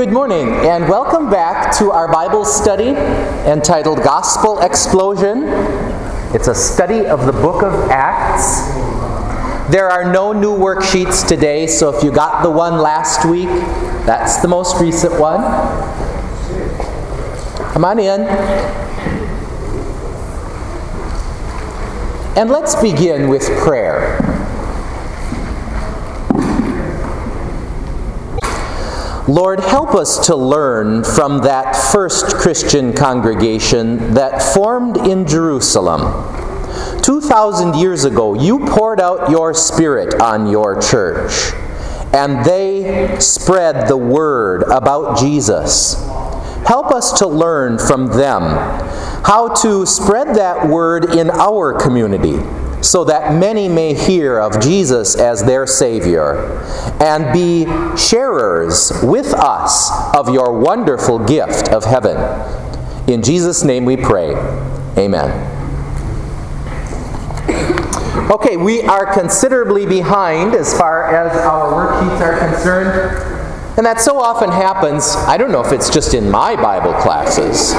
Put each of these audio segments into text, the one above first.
Good morning, and welcome back to our Bible study entitled Gospel Explosion. It's a study of the book of Acts. There are no new worksheets today, so if you got the one last week, that's the most recent one. Come on in. And let's begin with prayer. Lord, help us to learn from that first Christian congregation that formed in Jerusalem. 2,000 years ago, you poured out your Spirit on your church, and they spread the word about Jesus. Help us to learn from them how to spread that word in our community, so that many may hear of Jesus as their Savior and be sharers with us of your wonderful gift of heaven. In Jesus' name we pray. Amen. Okay, we are considerably behind as far as our worksheets are concerned. And that so often happens, I don't know if it's just in my Bible classes,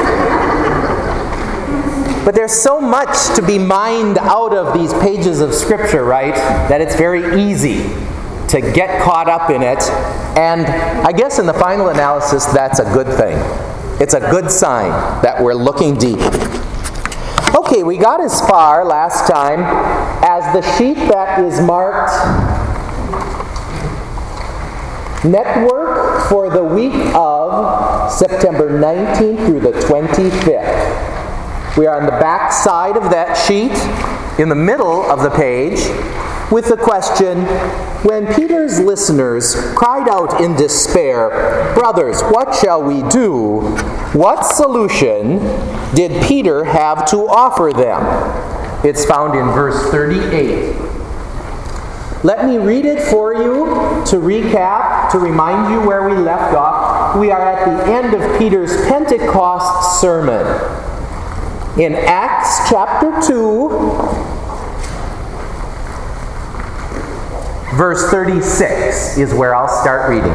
but there's so much to be mined out of these pages of Scripture, right, that it's very easy to get caught up in it. And I guess in the final analysis, that's a good thing. It's a good sign that we're looking deep. Okay, we got as far last time as the sheet that is marked Network for the week of September 19th through the 25th. We are on the back side of that sheet, in the middle of the page, with the question, when Peter's listeners cried out in despair, "Brothers, what shall we do?" what solution did Peter have to offer them? It's found in verse 38. Let me read it for you to recap, to remind you where we left off. We are at the end of Peter's Pentecost sermon. In Acts chapter 2, verse 36 is where I'll start reading.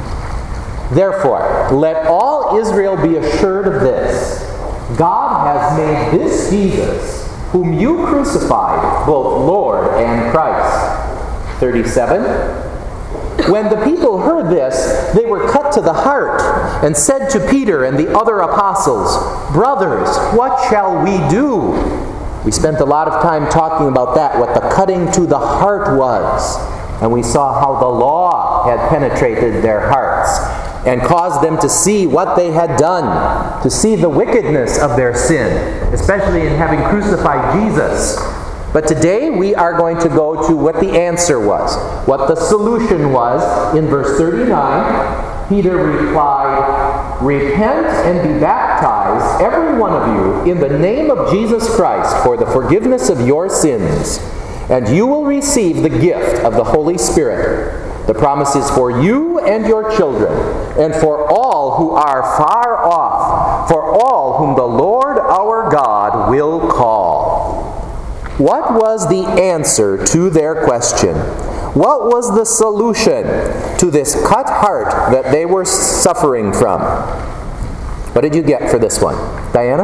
Therefore, let all Israel be assured of this. God has made this Jesus, whom you crucified, both Lord and Christ. 37. When the people heard this, they were cut to the heart and said to Peter and the other apostles, "Brothers, what shall we do?" We spent a lot of time talking about that, what the cutting to the heart was. And we saw how the law had penetrated their hearts and caused them to see what they had done, to see the wickedness of their sin, especially in having crucified Jesus. But today we are going to go to what the answer was, what the solution was. In verse 39, Peter replied, "Repent and be baptized, every one of you, in the name of Jesus Christ for the forgiveness of your sins, and you will receive the gift of the Holy Spirit. The promise is for you and your children, and for all who are far off, for all whom the Lord our God will call." What was the answer to their question? What was the solution to this cut heart that they were suffering from? What did you get for this one? Diana?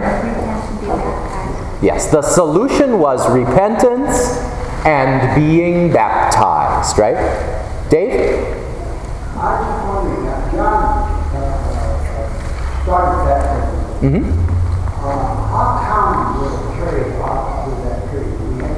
Yes, the solution was repentance and being baptized, right? Dave? I was wondering, John started baptism. How come was it carried up to that period?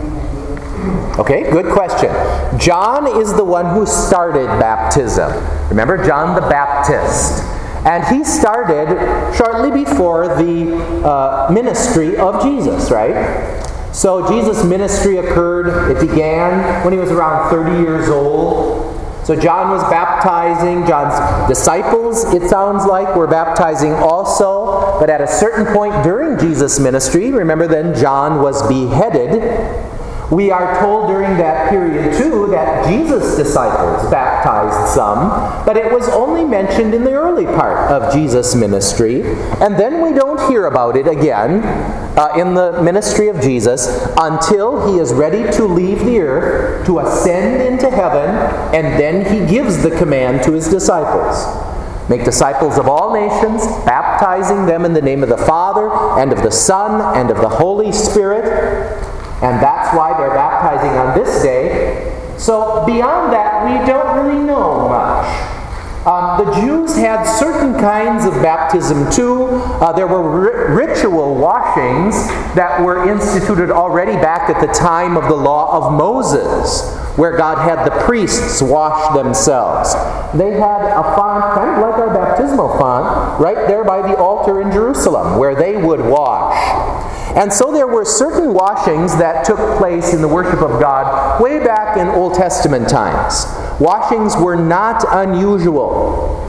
Okay, good question. John is the one who started baptism. Remember, John the Baptist. And he started shortly before the ministry of Jesus, right? So Jesus' ministry occurred, it began when he was around 30 years old. So John was baptizing. John's disciples, it sounds like, were baptizing also. But at a certain point during Jesus' ministry, remember then John was beheaded. We are told during that period, too, that Jesus' disciples baptized some, but it was only mentioned in the early part of Jesus' ministry. And then we don't hear about it again in the ministry of Jesus until he is ready to leave the earth, to ascend into heaven, and then he gives the command to his disciples. Make disciples of all nations, baptizing them in the name of the Father, and of the Son, and of the Holy Spirit. And that's why they're baptizing on this day. So beyond that, we don't really know much. The Jews had certain kinds of baptism too. There were ritual washings that were instituted already back at the time of the law of Moses, where God had the priests wash themselves. They had a font, kind of like our baptismal font, right there by the altar in Jerusalem, where they would wash. And so there were certain washings that took place in the worship of God way back in Old Testament times. Washings were not unusual.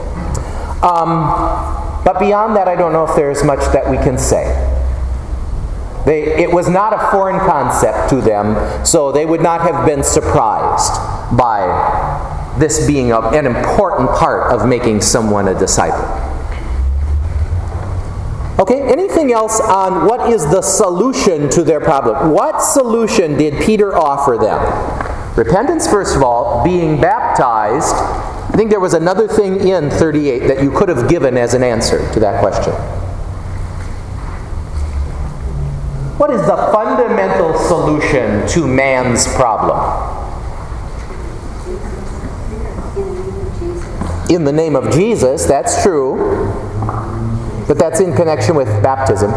But beyond that, I don't know if there's much that we can say. It was not a foreign concept to them, so they would not have been surprised by this being an important part of making someone a disciple. Okay, anything else on what is the solution to their problem? What solution did Peter offer them? Repentance, first of all, being baptized. I think there was another thing in 38 that you could have given as an answer to that question. What is the fundamental solution to man's problem? In the name of Jesus, that's true. But that's in connection with baptism.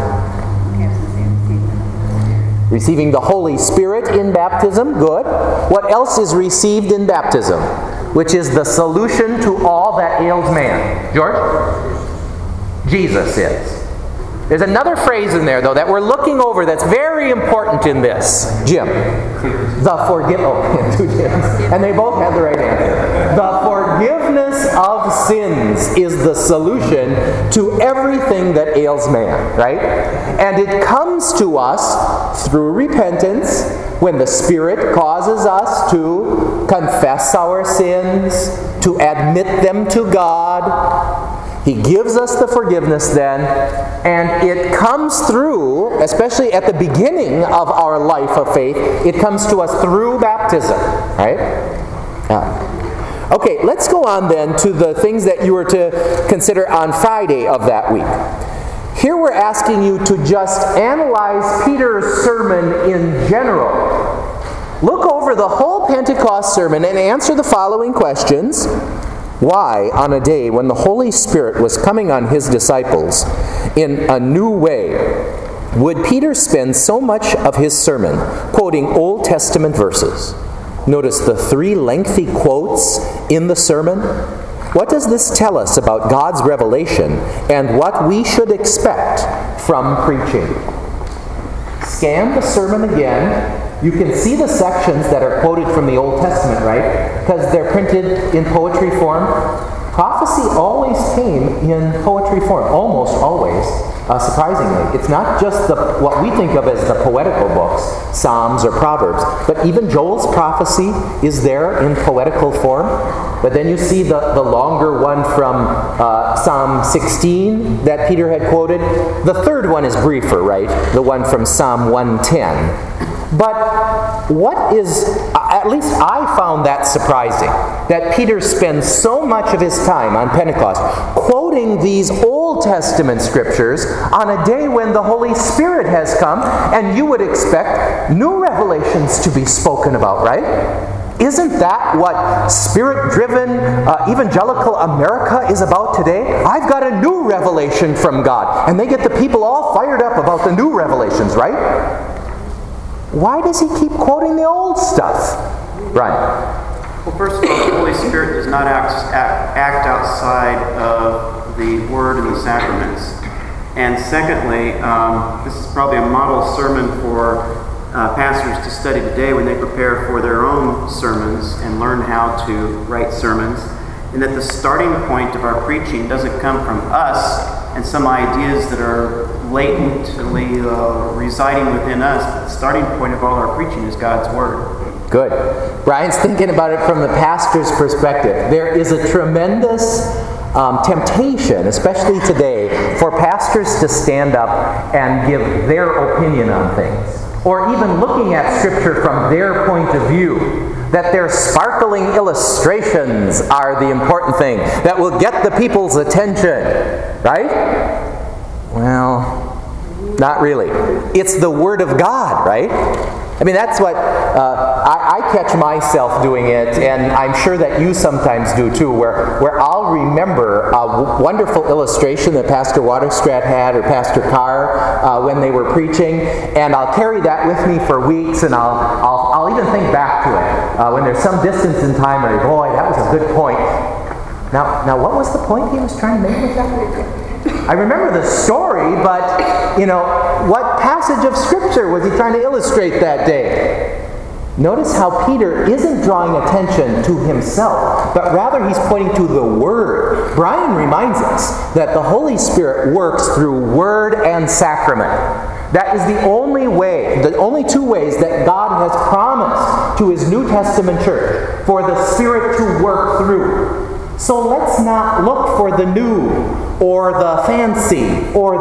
Receiving the Holy Spirit in baptism, good. What else is received in baptism? Which is the solution to all that ails man. George? Jesus is. There's another phrase in there, though, that we're looking over that's very important in this. Jim. The forgiveness. Oh, two Jims. And they both had the right answer. The forgiveness of sins is the solution to everything that ails man, right? And it comes to us through repentance, when the Spirit causes us to confess our sins, to admit them to God. He gives us the forgiveness then, and it comes through, especially at the beginning of our life of faith, it comes to us through baptism, right? Okay, let's go on then to the things that you were to consider on Friday of that week. Here we're asking you to just analyze Peter's sermon in general. Look over the whole Pentecost sermon and answer the following questions. Why, on a day when the Holy Spirit was coming on his disciples in a new way, would Peter spend so much of his sermon quoting Old Testament verses? Notice the 3 lengthy quotes in the sermon. What does this tell us about God's revelation and what we should expect from preaching? Scan the sermon again. You can see the sections that are quoted from the Old Testament, right? Because they're printed in poetry form. Prophecy always came in poetry form, almost always, surprisingly. It's not just what we think of as the poetical books, Psalms or Proverbs, but even Joel's prophecy is there in poetical form. But then you see the longer one from Psalm 16 that Peter had quoted. The third one is briefer, right? The one from Psalm 110. But what is, at least I found that surprising, that Peter spends so much of his time on Pentecost quoting these Old Testament scriptures on a day when the Holy Spirit has come, and you would expect new revelations to be spoken about, right? Isn't that what Spirit-driven evangelical America is about today? I've got a new revelation from God, and they get the people all fired up about the new revelations, right? Why does he keep quoting the old stuff? Brian. Well, first of all, the Holy Spirit does not act outside of the Word and the sacraments. And secondly, this is probably a model sermon for pastors to study today when they prepare for their own sermons and learn how to write sermons. And that the starting point of our preaching doesn't come from us and some ideas that are latently residing within us. But the starting point of all our preaching is God's Word. Good. Brian's thinking about it from the pastor's perspective. There is a tremendous temptation, especially today, for pastors to stand up and give their opinion on things, or even looking at Scripture from their point of view. that their sparkling illustrations are the important thing, that will get the people's attention, right? Well, not really. It's the Word of God, right? I mean, that's what I catch myself doing it, and I'm sure that you sometimes do too, where I'll remember a wonderful illustration that Pastor Waterstrat had, or Pastor Carr, when they were preaching, and I'll carry that with me for weeks, and I'll even think back to it when there's some distance in time, or boy, that was a good point. Now, what was the point he was trying to make with that? I remember the story, but, what passage of Scripture was he trying to illustrate that day? Notice how Peter isn't drawing attention to himself, but rather he's pointing to the Word. Brian reminds us that the Holy Spirit works through Word and Sacrament. That is the only way, the only two ways that God has promised to His New Testament church for the Spirit to work through. So let's not look for the new or the fancy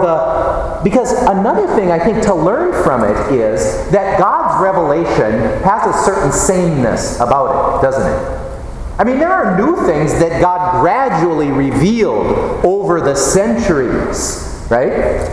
because another thing I think to learn from it is that God's revelation has a certain sameness about it, doesn't it? I mean, there are new things that God gradually revealed over the centuries, right?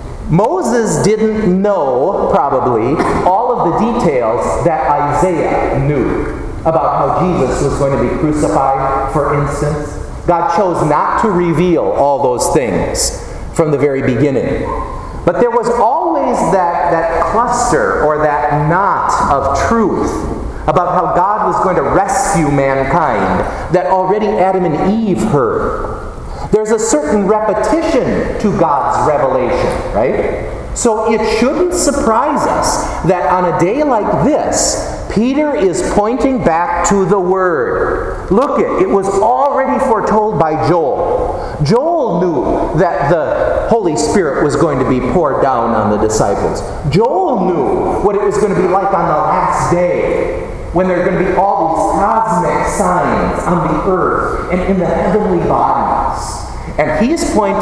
Moses didn't know, probably, all of the details that Isaiah knew about how Jesus was going to be crucified, for instance. God chose not to reveal all those things from the very beginning. But there was always that cluster or that knot of truth about how God was going to rescue mankind that already Adam and Eve heard. There's a certain repetition to God's revelation, right? So it shouldn't surprise us that on a day like this, Peter is pointing back to the Word. Look it was already foretold by Joel. Joel knew that the Holy Spirit was going to be poured down on the disciples. Joel knew what it was going to be like on the last day, when there are going to be all these cosmic signs on the earth and in the heavenly bodies. And he's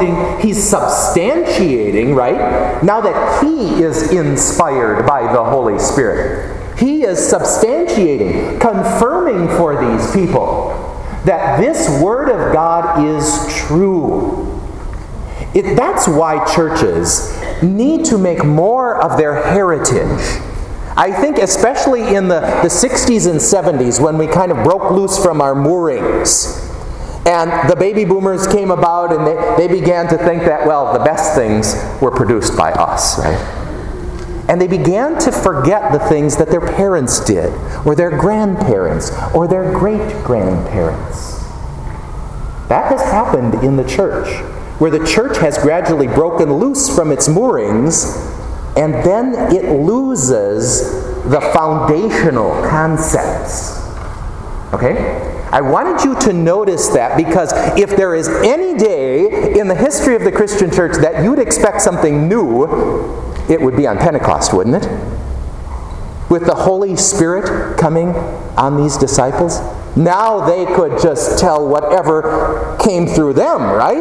substantiating, right? Now that he is inspired by the Holy Spirit. He is substantiating, confirming for these people that this Word of God is true. That's why churches need to make more of their heritage. I think especially in the 60s and 70s, when we kind of broke loose from our moorings, and the baby boomers came about and they began to think that, well, the best things were produced by us, right? And they began to forget the things that their parents did, or their grandparents, or their great-grandparents. That has happened in the church, where the church has gradually broken loose from its moorings, and then it loses the foundational concepts. Okay? I wanted you to notice that, because if there is any day in the history of the Christian church that you'd expect something new, it would be on Pentecost, wouldn't it? With the Holy Spirit coming on these disciples. Now they could just tell whatever came through them, right?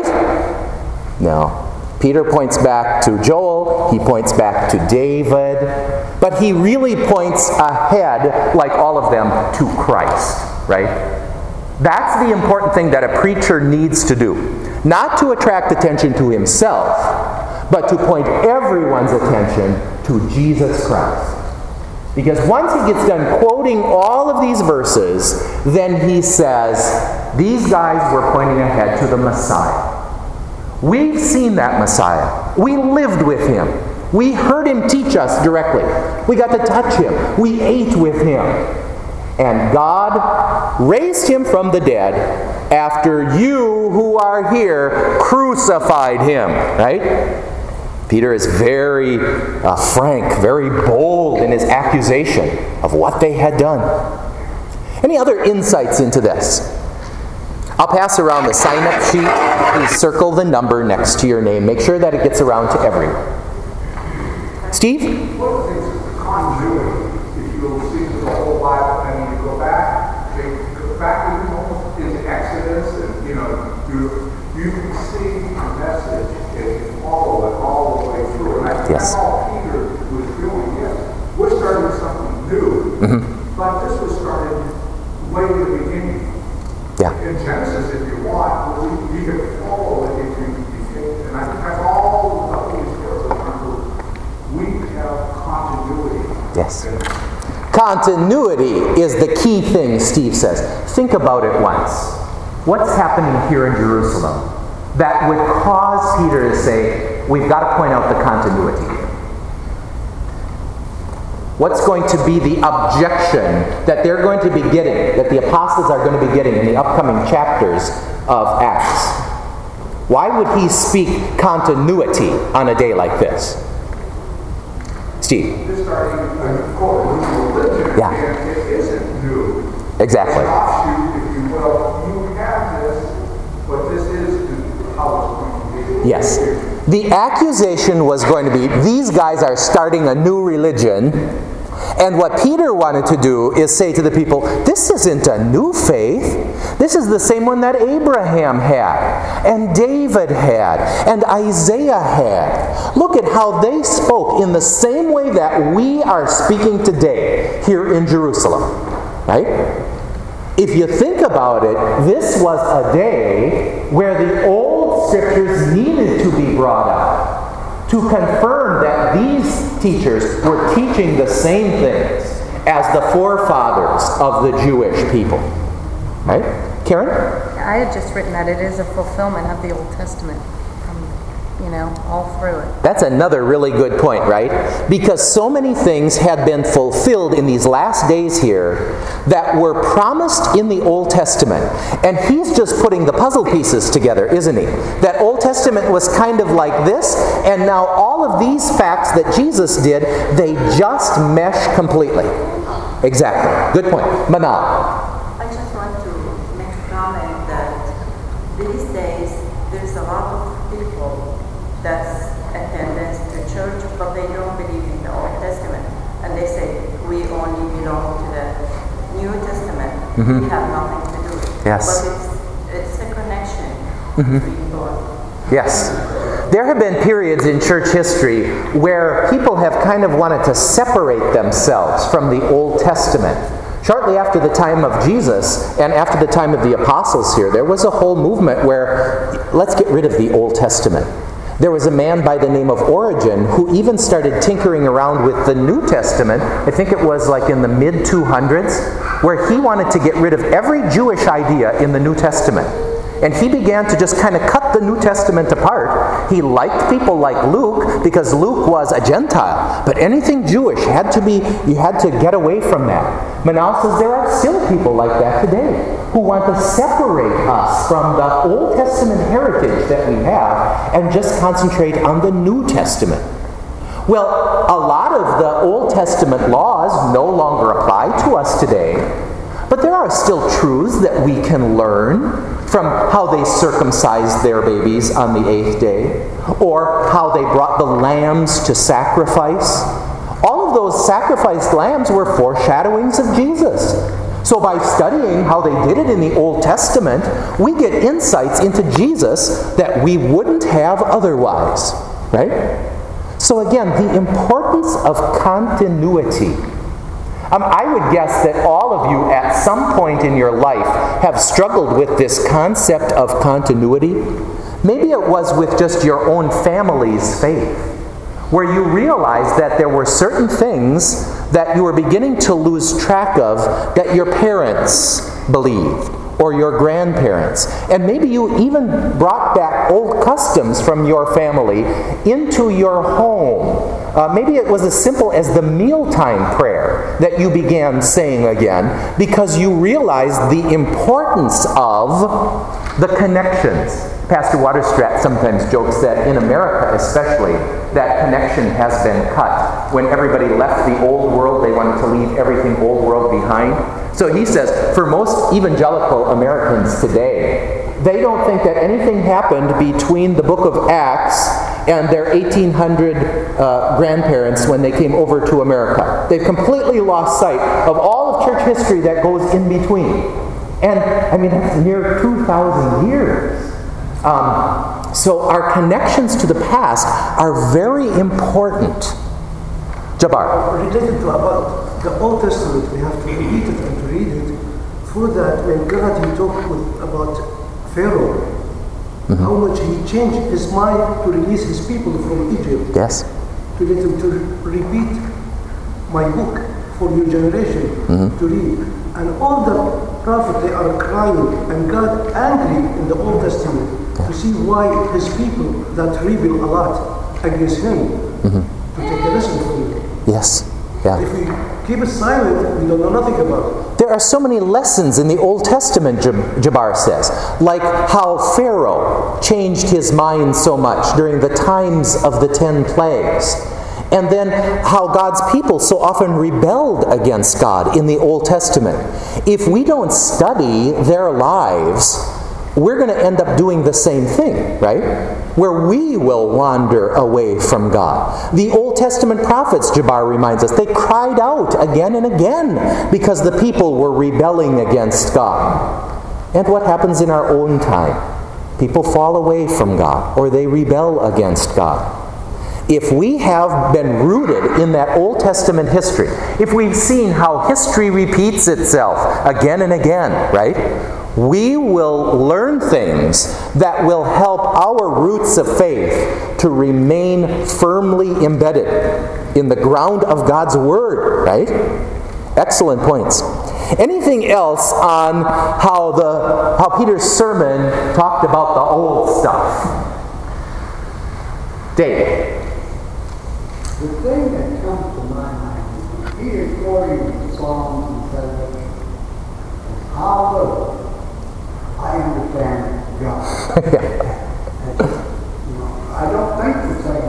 No. Peter points back to Joel, he points back to David, but he really points ahead, like all of them, to Christ, right? That's the important thing that a preacher needs to do. Not to attract attention to himself, but to point everyone's attention to Jesus Christ. Because once he gets done quoting all of these verses, then he says, these guys were pointing ahead to the Messiah. We've seen that Messiah. We lived with him. We heard him teach us directly. We got to touch him. We ate with him. And God raised him from the dead after you who are here crucified him. Right? Peter is very frank, very bold in his accusation of what they had done. Any other insights into this? I'll pass around the sign-up sheet. Please circle the number next to your name. Make sure that it gets around to everyone. Steve? One of the things is continuity. If you'll see the whole Bible and you go back, into Exodus, and you can see the message and follow it all the way through. And I think that's all Peter was doing. Yes, we're starting something new, but this was started way in the beginning. Yeah. In Genesis, if you want, you can follow it if you think, and I think that's all the Holy Spirit is trying to. We have continuity. Yes. Continuity is the key thing, Steve says. Think about it once. What's happening here in Jerusalem that would cause Peter to say, we've got to point out the continuity here? What's going to be the objection that they're going to be getting, that the apostles are going to be getting in the upcoming chapters of Acts? Why would he speak continuity on a day like this? Steve? This starting a religion, Yeah. and it isn't new. Exactly. It's offshoot, if you will. You have this, but this is how it's going to be. Yes. The accusation was going to be, these guys are starting a new religion, and what Peter wanted to do is say to the people, this isn't a new faith. This is the same one that Abraham had, and David had, and Isaiah had. Look at how they spoke in the same way that we are speaking today here in Jerusalem. Right? If you think about it, this was a day where the old scriptures needed to be brought up to confirm that these teachers were teaching the same things as the forefathers of the Jewish people. Right? Karen? I had just written that it is a fulfillment of the Old Testament. All through it. That's another really good point, right? Because so many things had been fulfilled in these last days here that were promised in the Old Testament. And he's just putting the puzzle pieces together, isn't he? That Old Testament was kind of like this, and now all of these facts that Jesus did, they just mesh completely. Exactly. Good point. Manal. I just want to make a comment that these days there's a lot of people that's attendance to church, but they don't believe in the Old Testament. And they say, we only belong to the New Testament. We have nothing to do with it. Yes. But it's a connection between both. Yes. There have been periods in church history where people have kind of wanted to separate themselves from the Old Testament. Shortly after the time of Jesus and after the time of the apostles here, there was a whole movement where let's get rid of the Old Testament. There was a man by the name of Origen who even started tinkering around with the New Testament. I think it was like in the mid-200s, where he wanted to get rid of every Jewish idea in the New Testament. And he began to just kind of cut the New Testament apart. He liked people like Luke because Luke was a Gentile. But anything Jewish had to be, you had to get away from that. Manal says there are still people like that today who want to separate us from the Old Testament heritage that we have and just concentrate on the New Testament. Well, a lot of the Old Testament laws no longer apply to us today, but there are still truths that we can learn from how they circumcised their babies on the 8th day, or how they brought the lambs to sacrifice. All of those sacrificed lambs were foreshadowings of Jesus. So by studying how they did it in the Old Testament, we get insights into Jesus that we wouldn't have otherwise. Right? So again, the importance of continuity. I would guess that all of you at some point in your life have struggled with this concept of continuity. Maybe it was with just your own family's faith, where you realized that there were certain things that you were beginning to lose track of that your parents believed, or your grandparents. And maybe you even brought back old customs from your family into your home. Maybe it was as simple as the mealtime prayer that you began saying again because you realized the importance of the connections. Pastor Waterstrat sometimes jokes that in America especially, that connection has been cut. When everybody left the old world, they wanted to leave everything old world behind. So he says, for most evangelical Americans today, they don't think that anything happened between the book of Acts and their 1800 grandparents when they came over to America. They've completely lost sight of all of church history that goes in between. And, that's near 2,000 years. So our connections to the past are very important. Jabbar. Related to about the Old Testament, we have to read it and to read it before that, when God he talked about Pharaoh, how much he changed his mind to release his people from Egypt. Yes. To let them to repeat my book for your generation to read. And all the prophets, they are crying, and God angry in the Old Testament to see why his people that rebel a lot against him to take a lesson from him. Yes. Yeah. If we keep it silent, we don't know nothing about it. There are so many lessons in the Old Testament, Jabbar says, like how Pharaoh changed his mind so much during the times of the 10 plagues. And then how God's people so often rebelled against God in the Old Testament. If we don't study their lives, we're going to end up doing the same thing, right? Where we will wander away from God. The Old Testament prophets, Jabbar reminds us, they cried out again and again because the people were rebelling against God. And what happens in our own time? People fall away from God, or they rebel against God. If we have been rooted in that Old Testament history, if we've seen how history repeats itself again and again, right? We will learn things that will help our roots of faith to remain firmly embedded in the ground of God's Word, right? Excellent points. Anything else on how Peter's sermon talked about the old stuff? Dave. The thing that comes to my mind is Peter quoting the Psalms and says, however, I understand God. I don't think the same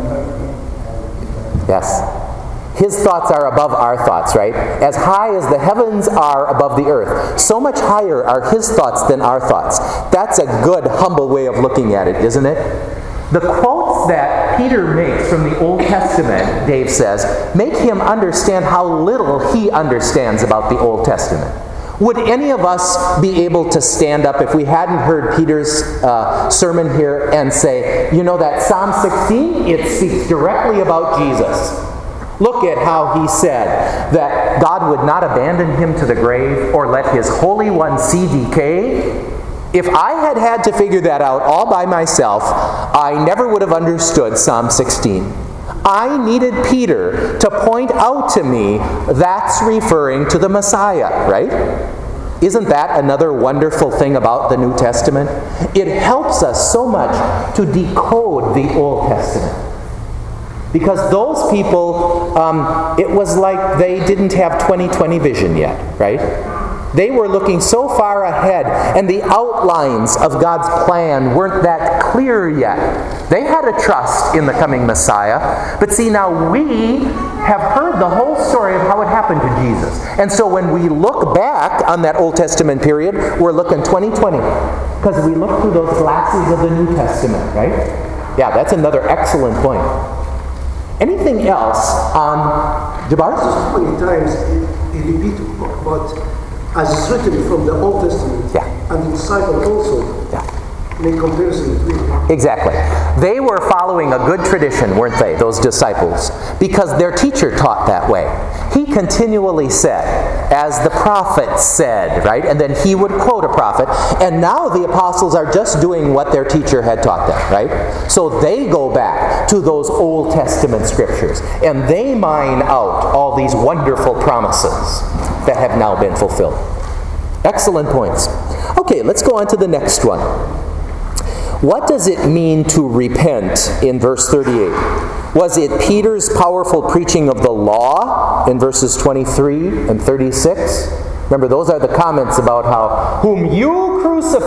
way. Yes. His thoughts are above our thoughts, right? As high as the heavens are above the earth, so much higher are His thoughts than our thoughts. That's a good, humble way of looking at it, isn't it? The quotes that Peter makes from the Old Testament, Dave says, make him understand how little he understands about the Old Testament. Would any of us be able to stand up if we hadn't heard Peter's sermon here and say, you know that Psalm 16, it speaks directly about Jesus. Look at how he said that God would not abandon him to the grave or let his Holy One see decay. If I had had to figure that out all by myself, I never would have understood Psalm 16. I needed Peter to point out to me that's referring to the Messiah, right? Isn't that another wonderful thing about the New Testament? It helps us so much to decode the Old Testament. Because those people, it was like they didn't have 20/20 vision yet, right? They were looking so far ahead, and the outlines of God's plan weren't that clear yet. They had a trust in the coming Messiah, but see, now we have heard the whole story of how it happened to Jesus. And so when we look back on that Old Testament period, we're looking 20/20, because we look through those glasses of the New Testament, right? Yeah, that's another excellent point. Anything else on Jabbar? So many times he repeats about as it's written from the Old Testament, and the disciples also make comparison between them. Exactly. They were following a good tradition, weren't they, those disciples? Because their teacher taught that way. He continually said, as the prophet said, right? And then he would quote a prophet. And now the apostles are just doing what their teacher had taught them, right? So they go back to those Old Testament scriptures, and they mine out all these wonderful promises that have now been fulfilled. Excellent points. Okay, let's go on to the next one. What does it mean to repent in verse 38? Was it Peter's powerful preaching of the law in verses 23 and 36? Remember, those are the comments about how, whom you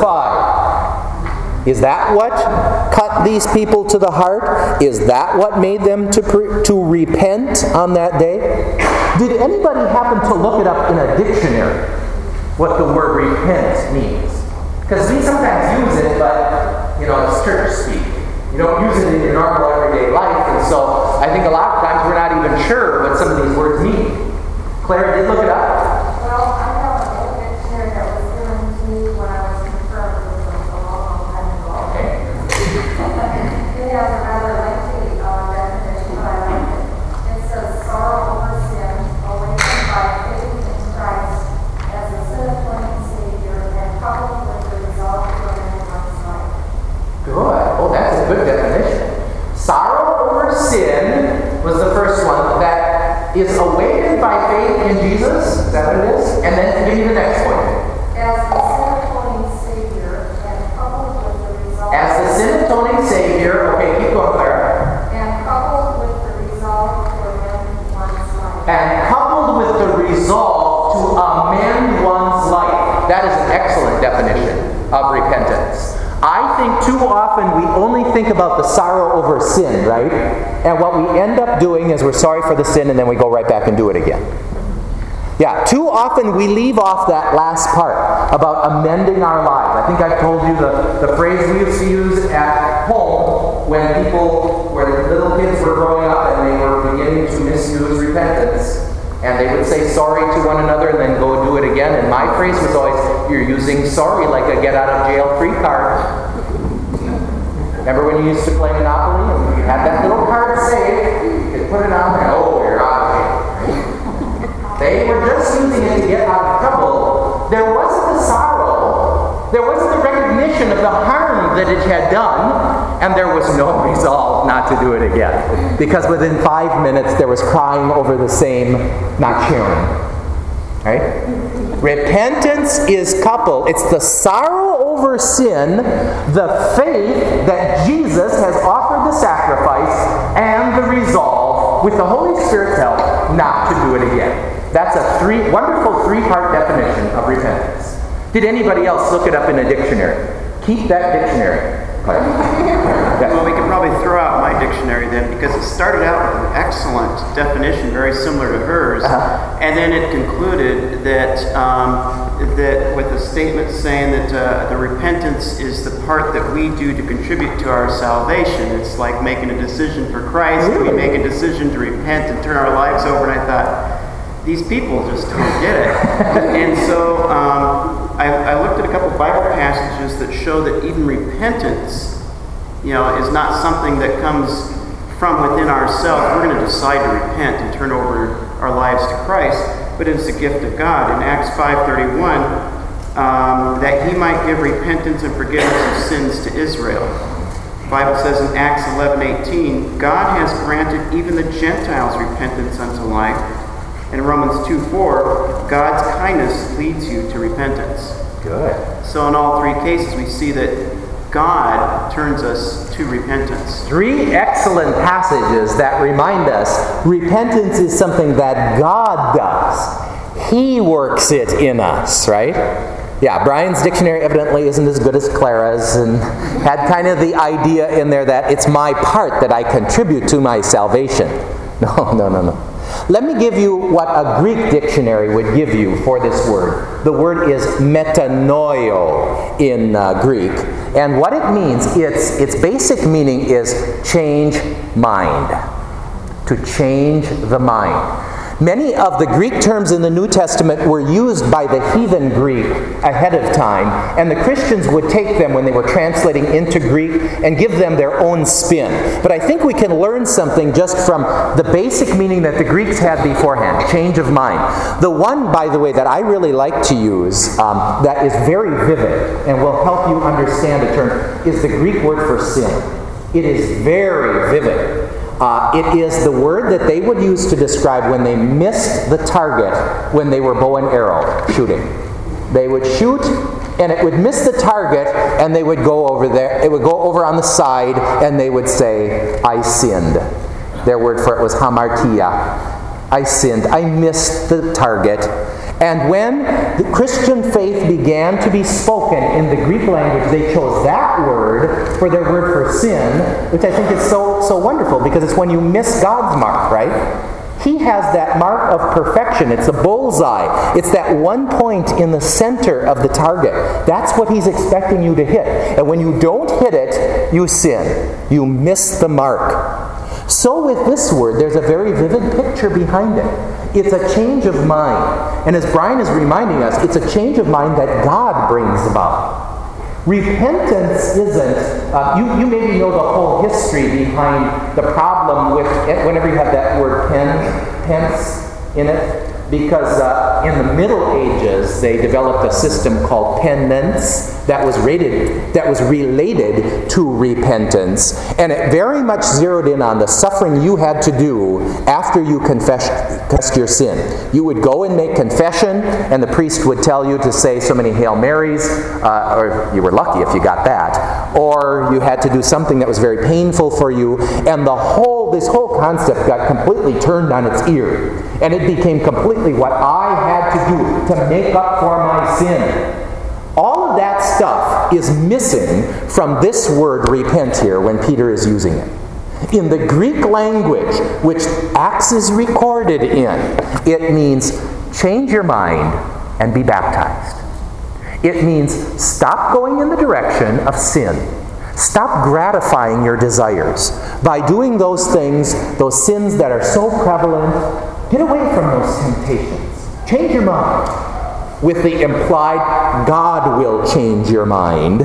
crucified. Is that what cut these people to the heart? Is that what made them to repent on that day? Did anybody happen to look it up in a dictionary, what the word repent means? Because we sometimes use it, but, it's church speak. You don't use it in your normal everyday life, and so I think a lot of times we're not even sure what some of these words mean. Claire, did you look it up? Well, I have an old dictionary that was given to me when I was confirmed with them a long time ago. Okay. It has a rather lengthy definition, but I like it. It says sorrow over sin, awakened by faith in Christ as a sin-atoning Savior That is an excellent definition of repentance. I think too often we only think about the sorrow over sin, right? And what we end up doing is we're sorry for the sin and then we go right back and do it again. Yeah, too often we leave off that last part about amending our lives. I think I've told you the phrase we used to use at home when little kids were growing up and they were beginning to misuse repentance. And they would say sorry to one another and then go do it again. And my phrase was always, you're using sorry like a get-out-of-jail-free card. Remember when you used to play Monopoly and you had that little card saved, you could put it on there, oh, you're out of jail. They were just using it to get out of trouble. There wasn't the sorrow. There wasn't the recognition of the harm that it had done. And there was no resolve not to do it again. Because within 5 minutes there was crying over the same, not sharing. Right? Repentance is coupled. It's the sorrow over sin, the faith that Jesus has offered the sacrifice, and the resolve, with the Holy Spirit's help, not to do it again. That's a wonderful three-part definition of repentance. Did anybody else look it up in a dictionary? Keep that dictionary. Well, we could probably throw out my dictionary then, because it started out with an excellent definition, very similar to hers, and then it concluded that that with a statement saying that the repentance is the part that we do to contribute to our salvation. It's like making a decision for Christ. Really? We make a decision to repent and turn our lives over, and I thought, these people just don't get it. And so I looked at a couple Bible passages that show that even repentance, is not something that comes from within ourselves. We're going to decide to repent and turn over our lives to Christ, but it's a gift of God. In Acts 5:31, that He might give repentance and forgiveness of sins to Israel. The Bible says in Acts 11:18, God has granted even the Gentiles repentance unto life. And in Romans 2:4, God's kindness leads you to repentance. Good. So in all three cases, we see that God turns us to repentance. Three excellent passages that remind us repentance is something that God does. He works it in us, right? Yeah, Brian's dictionary evidently isn't as good as Clara's, and had kind of the idea in there that it's my part that I contribute to my salvation. No. Let me give you what a Greek dictionary would give you for this word. The word is metanoio in Greek. And what it means, its basic meaning is change mind. To change the mind. Many of the Greek terms in the New Testament were used by the heathen Greek ahead of time, and the Christians would take them when they were translating into Greek and give them their own spin. But I think we can learn something just from the basic meaning that the Greeks had beforehand, change of mind. The one, by the way, that I really like to use that is very vivid and will help you understand the term is the Greek word for sin. It is very vivid. It is the word that they would use to describe when they missed the target when they were bow and arrow shooting. They would shoot and it would miss the target and they would go over there. It would go over on the side and they would say, I sinned. Their word for it was hamartia. I sinned. I missed the target. And when the Christian faith began to be spoken in the Greek language, they chose that word for their word for sin, which I think is so wonderful, because it's when you miss God's mark, right? He has that mark of perfection. It's a bullseye. It's that one point in the center of the target. That's what He's expecting you to hit. And when you don't hit it, you sin. You miss the mark. So with this word, there's a very vivid picture behind it. It's a change of mind. And as Brian is reminding us, it's a change of mind that God brings about. Repentance isn't, you maybe know the whole history behind the problem with, whenever you have that word pence in it, because in the Middle Ages they developed a system called penance that was related to repentance, and it very much zeroed in on the suffering you had to do after you confessed your sin. You would go and make confession, and the priest would tell you to say so many Hail Marys, or you were lucky if you got that, or you had to do something that was very painful for you, and this whole concept got completely turned on its ear. And it became completely what I had to do to make up for my sin. All of that stuff is missing from this word repent here when Peter is using it. In the Greek language, which Acts is recorded in, it means change your mind and be baptized. It means stop going in the direction of sin. Stop gratifying your desires. By doing those things, those sins that are so prevalent, get away from those temptations. Change your mind. With the implied, God will change your mind.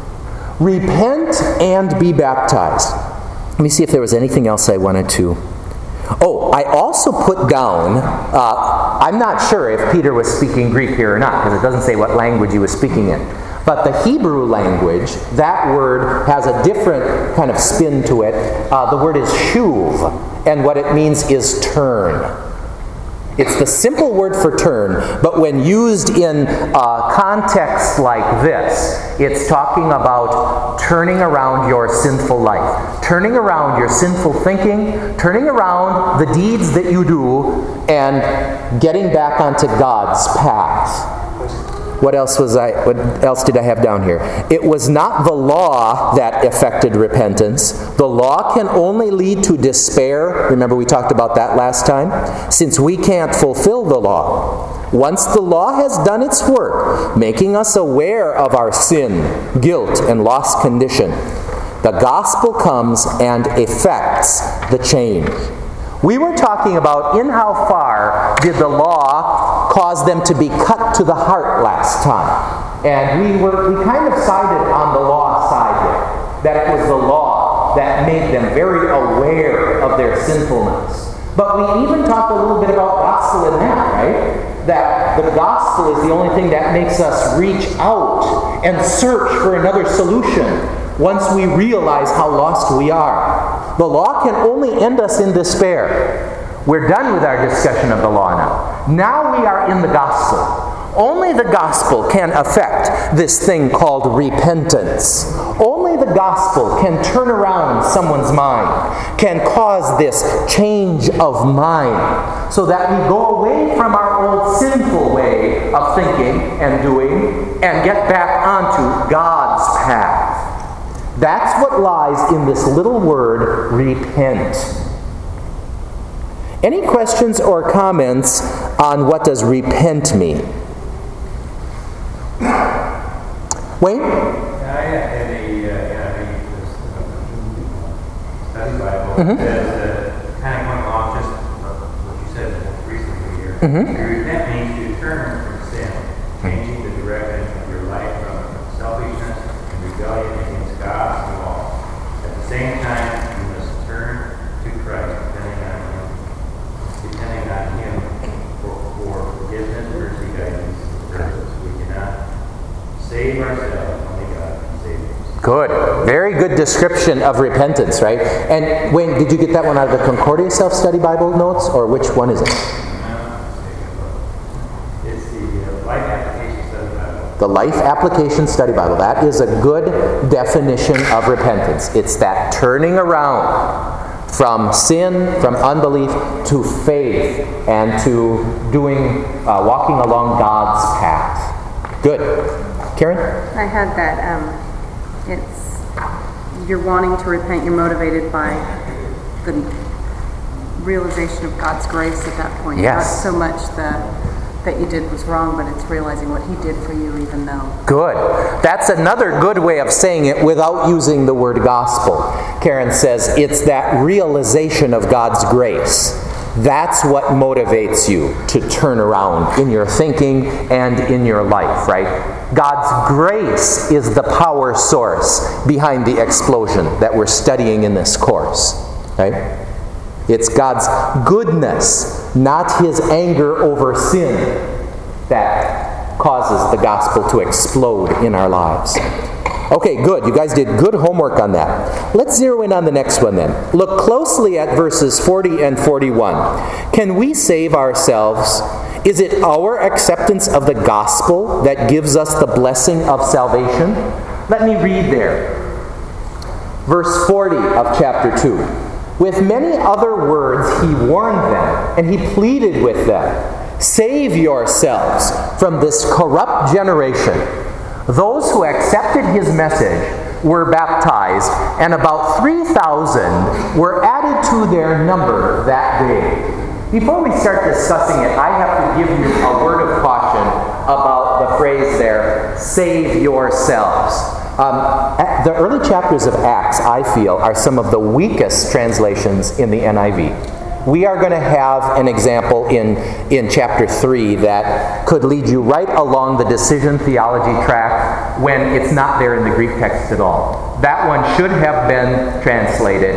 Repent and be baptized. Let me see if there was anything else I wanted to. Oh, I also put down, I'm not sure if Peter was speaking Greek here or not, because it doesn't say what language he was speaking in. But the Hebrew language, that word has a different kind of spin to it. The word is shuv, and what it means is turn. It's the simple word for turn, but when used in a context like this, it's talking about turning around your sinful life, turning around your sinful thinking, turning around the deeds that you do, and getting back onto God's path. What else did I have down here? It was not the law that affected repentance. The law can only lead to despair. Remember we talked about that last time? Since we can't fulfill the law. Once the law has done its work, making us aware of our sin, guilt, and lost condition, the gospel comes and effects the change. We were talking about in how far did the law cause them to be cut to the heart last time. And we kind of sided on the law side there. That it was the law that made them very aware of their sinfulness. But we even talked a little bit about gospel in that, right? That the gospel is the only thing that makes us reach out and search for another solution once we realize how lost we are. The law can only end us in despair. We're done with our discussion of the law now. Now we are in the gospel. Only the gospel can affect this thing called repentance. Only the gospel can turn around someone's mind, can cause this change of mind, so that we go away from our old sinful way of thinking and doing and get back onto God's path. That's what lies in this little word, repent. Any questions or comments on what does repent mean? Wayne? I had a study Bible that says, kind of going off just what you said most recently here. Repent means to turn from sin, changing the direction of your life from selfishness and rebellion against God's law. At the same time, you must turn to Christ, depending on Him for forgiveness, mercy, guidance, and purpose. We cannot save ourselves, only God can save us. Good. Very good description of repentance, right? And Wayne, did you get that one out of the Concordia Self-Study Bible notes, or which one is it? It's the Life Application Study Bible. The Life Application Study Bible. That is a good definition of repentance. It's that turning around from sin, from unbelief, to faith, and to walking along God's path. Good. Karen? I had that, you're wanting to repent, you're motivated by the realization of God's grace at that point. Yes. Not so much that you did was wrong, but it's realizing what He did for you even though. Good. That's another good way of saying it without using the word gospel. Karen says it's that realization of God's grace. That's what motivates you to turn around in your thinking and in your life, right? God's grace is the power source behind the explosion that we're studying in this course, right? It's God's goodness, not His anger over sin, that causes the gospel to explode in our lives. Okay, good. You guys did good homework on that. Let's zero in on the next one then. Look closely at verses 40 and 41. Can we save ourselves? Is it our acceptance of the gospel that gives us the blessing of salvation? Let me read there. Verse 40 of chapter 2. With many other words, he warned them, and he pleaded with them, "Save yourselves from this corrupt generation." Those who accepted his message were baptized, and about 3,000 were added to their number that day. Before we start discussing it, I have to give you a word of caution about the phrase there, "save yourselves." The early chapters of Acts, I feel, are some of the weakest translations in the NIV. We are going to have an example in chapter 3 that could lead you right along the decision theology track when it's not there in the Greek text at all. That one should have been translated,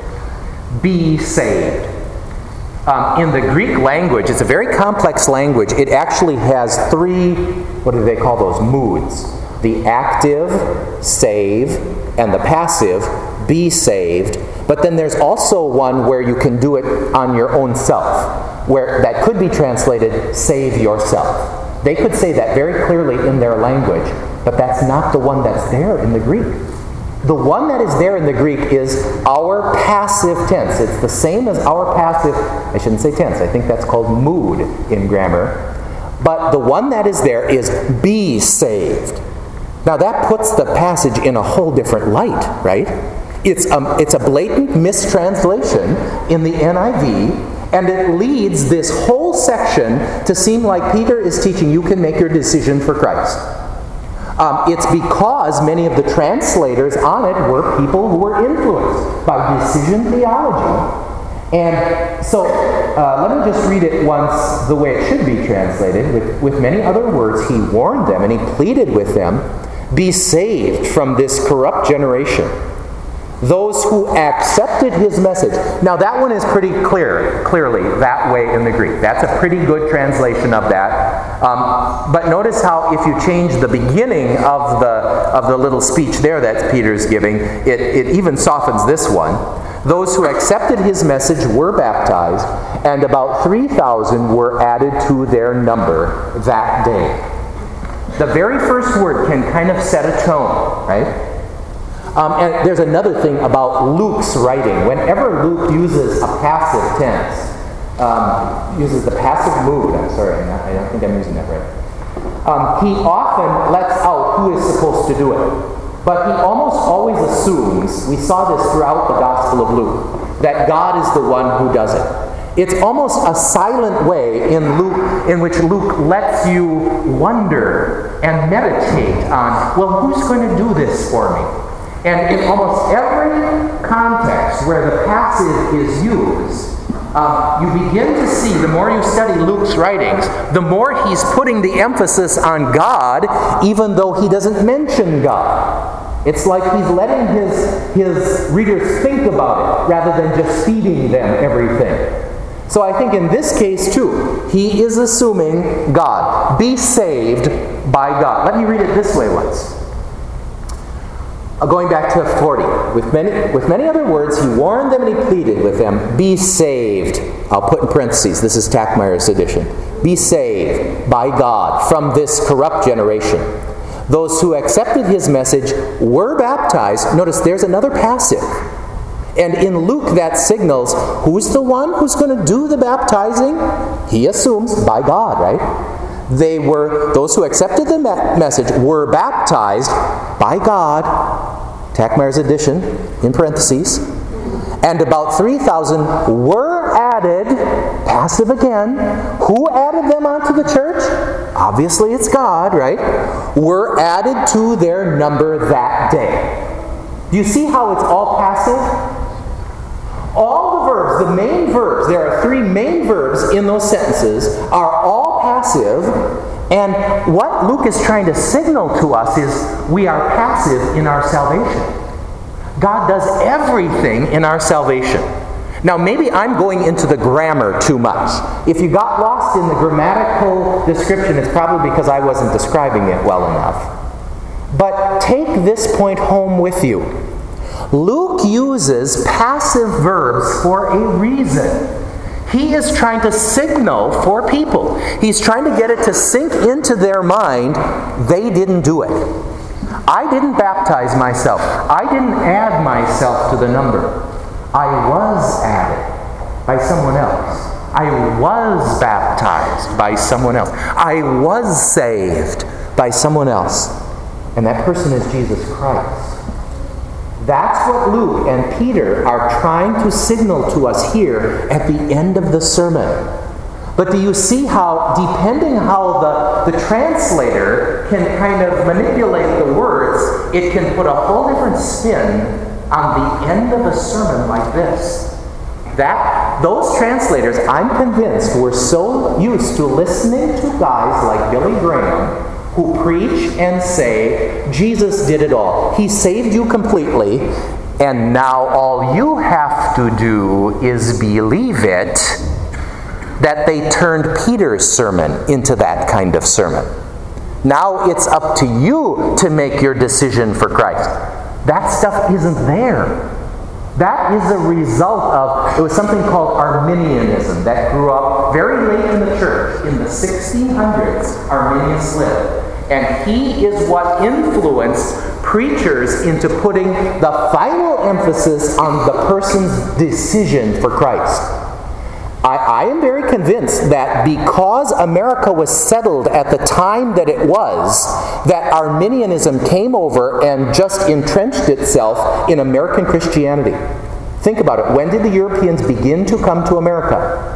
"be saved." In the Greek language, it's a very complex language. It actually has three, what do they call those, moods. The active, save, and the passive, be saved. But then there's also one where you can do it on your own self, where that could be translated, save yourself. They could say that very clearly in their language, but that's not the one that's there in the Greek. The one that is there in the Greek is our passive tense. It's the same as our passive, I shouldn't say tense, I think that's called mood in grammar. But the one that is there is be saved. Now that puts the passage in a whole different light, right? It's a blatant mistranslation in the NIV, and it leads this whole section to seem like Peter is teaching you can make your decision for Christ. It's because many of the translators on it were people who were influenced by decision theology. And so, let me just read it once the way it should be translated. With many other words, he warned them and he pleaded with them, "Be saved from this corrupt generation." Those who accepted his message. Now that one is pretty clearly that way in the Greek. That's a pretty good translation of that. But notice how if you change the beginning of the little speech there that Peter's giving, it even softens this one. Those who accepted his message were baptized, and about 3,000 were added to their number that day. The very first word can kind of set a tone, right? And there's another thing about Luke's writing. Whenever Luke uses a passive tense, uses the passive mood, I don't think I'm using that right. He often lets out who is supposed to do it. But he almost always assumes, we saw this throughout the Gospel of Luke, that God is the one who does it. It's almost a silent way in which Luke lets you wonder and meditate on, well, who's going to do this for me? And in almost every context where the passive is used, you begin to see, the more you study Luke's writings, the more he's putting the emphasis on God, even though he doesn't mention God. It's like he's letting his readers think about it, rather than just feeding them everything. So I think in this case too, he is assuming God. Be saved by God. Let me read it this way once. Going back to 40. With many other words, he warned them and he pleaded with them, "Be saved." I'll put in parentheses, this is Tackmeyer's edition. "Be saved by God from this corrupt generation." Those who accepted his message were baptized. Notice there's another passive. And in Luke that signals, who's the one who's going to do the baptizing? He assumes by God, right? Those who accepted the message were baptized by God, Tackmeyer's edition, in parentheses, and about 3,000 were added, passive again. Who added them onto the church? Obviously it's God, right? Were added to their number that day. Do you see how it's all passive? All the verbs, the main verbs, there are three main verbs in those sentences, are all passive, and what Luke is trying to signal to us is we are passive in our salvation. God does everything in our salvation. Now maybe I'm going into the grammar too much. If you got lost in the grammatical description, it's probably because I wasn't describing it well enough. But take this point home with you. Luke uses passive verbs for a reason. He is trying to signal for people. He's trying to get it to sink into their mind, they didn't do it. I didn't baptize myself. I didn't add myself to the number. I was added by someone else. I was baptized by someone else. I was saved by someone else. And that person is Jesus Christ. That's what Luke and Peter are trying to signal to us here at the end of the sermon. But do you see how, depending how the translator can kind of manipulate the words, it can put a whole different spin on the end of a sermon like this. Those translators, I'm convinced, were so used to listening to guys like Billy Graham who preach and say, Jesus did it all. He saved you completely, and now all you have to do is believe it, that they turned Peter's sermon into that kind of sermon. Now it's up to you to make your decision for Christ. That stuff isn't there. That is a result of, it was something called Arminianism that grew up very late in the church. In the 1600s, Arminius lived. And he is what influenced preachers into putting the final emphasis on the person's decision for Christ. I am very convinced that because America was settled at the time that it was, that Arminianism came over and just entrenched itself in American Christianity. Think about it. When did the Europeans begin to come to America?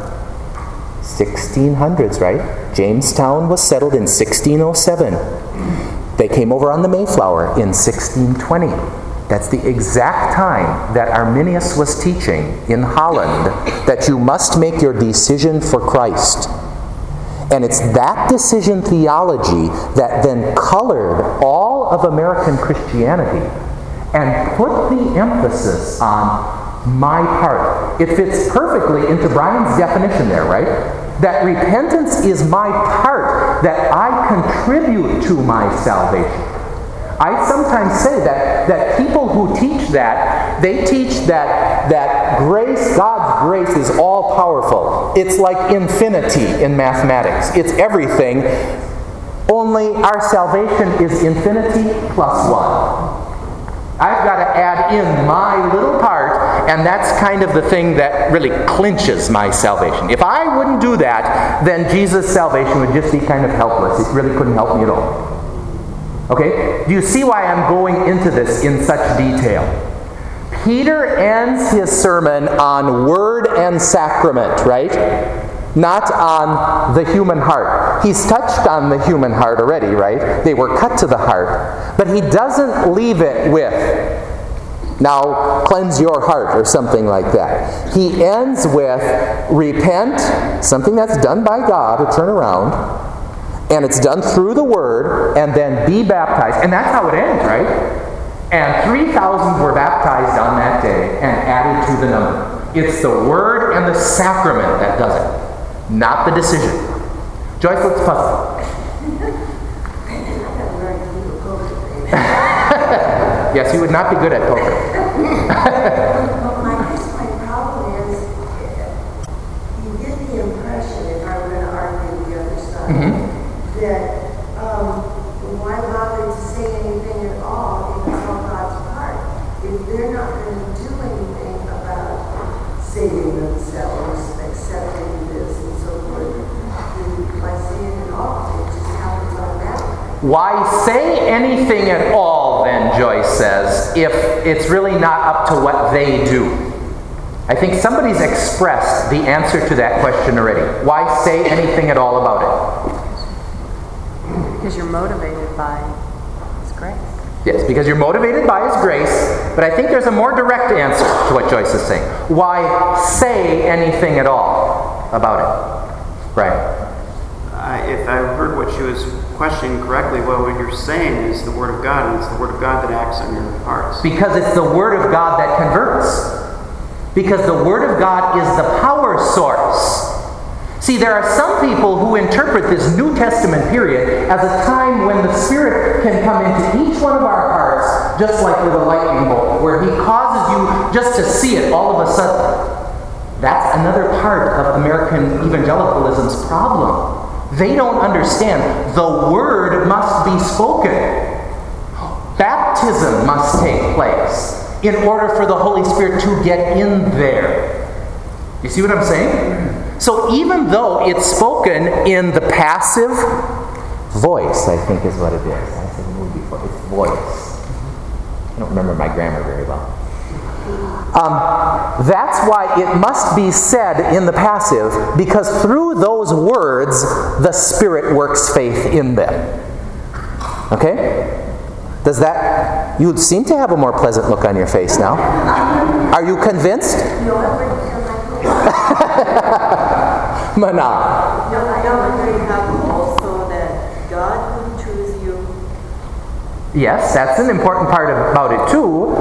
1600s, right? Jamestown was settled in 1607. They came over on the Mayflower in 1620. That's the exact time that Arminius was teaching in Holland that you must make your decision for Christ. And it's that decision theology that then colored all of American Christianity and put the emphasis on my part. It fits perfectly into Brian's definition there, right? That repentance is my part, that I contribute to my salvation. I sometimes say that people who teach that, they teach that grace, God's grace, is all powerful. It's like infinity in mathematics. It's everything, only our salvation is infinity plus one. I've got to add in my little part, and that's kind of the thing that really clinches my salvation. If I wouldn't do that, then Jesus' salvation would just be kind of helpless. It really couldn't help me at all. Okay? Do you see why I'm going into this in such detail? Peter ends his sermon on word and sacrament, right? Not on the human heart. He's touched on the human heart already, right? They were cut to the heart. But he doesn't leave it with, now cleanse your heart or something like that. He ends with repent, something that's done by God to turn around, and it's done through the Word, and then be baptized. And that's how it ends, right? And 3,000 were baptized on that day and added to the number. It's the Word and the sacrament that does it, not the decision. Joyce, let's puzzle. Yes, you would not be good at poker. Well, I guess my problem is, you get the impression, if I were going to argue the other side, that why bother to say anything at all if it's all God's part? If they're not going to do anything about saving themselves, accepting this, and so forth, then by saying it all, it just happens automatically. Why say anything at all, then, Joyce says, if it's really not up to what they do? I think somebody's expressed the answer to that question already. Why say anything at all about it? Because you're motivated by His grace. Yes, because you're motivated by His grace, but I think there's a more direct answer to what Joyce is saying. Why say anything at all about it? Right. If I heard what she was questioning correctly, well, what you're saying is the Word of God, and it's the Word of God that acts on your hearts. Because it's the Word of God that converts. Because the Word of God is the power source. See, there are some people who interpret this New Testament period as a time when the Spirit can come into each one of our hearts, just like with a lightning bolt, where He causes you just to see it all of a sudden. That's another part of American evangelicalism's problem. They don't understand the Word must be spoken. Baptism must take place. in order for the Holy Spirit to get in there. You see what I'm saying? So even though it's spoken in the passive voice, I think is what it is. I said the movie before. It's voice. I don't remember my grammar very well. That's why it must be said in the passive, because through those words, the Spirit works faith in them. Okay? Does that... You seem to have a more pleasant look on your face now. Are you convinced? Manal. No, I don't have also that God will choose you. Yes, that's an important part about it too.